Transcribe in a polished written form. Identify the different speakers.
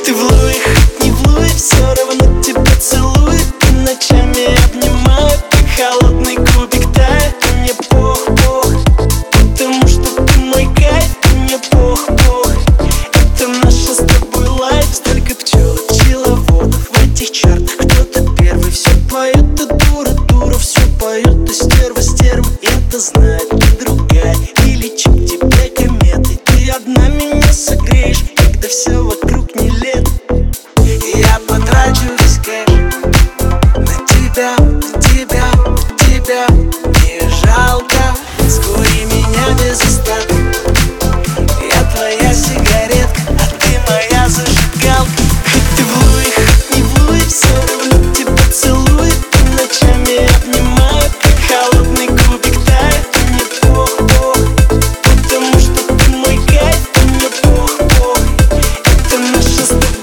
Speaker 1: Ты в луе, хоть не в луе, все равно тебя целую. И ночами обнимаю, как холодный кубик тает. И мне пох-пох, потому что ты мой кайф. И мне пох-пох, это наша с тобой лайф. Столько пчелок, пчеловодов в этих чартах. Кто-то первый все поет, и дура все поет. И стерва, и это знает, ты другая. И лечу тебя кометы. Ты одна меня согреешь, когда все вокруг не лет. Я потрачу весь кэш на тебя, тебя, тебя. Не жалко, скури меня без остатка. Я твоя сигаретка, а ты моя зажигалка. Хоть ты в луе, хоть не в луе, все равно тебя целую. И ночами обнимаю, как холодный кубик тает. И мне пох-пох, потому что ты мой кайф. И мне пох-пох, это наша с тобой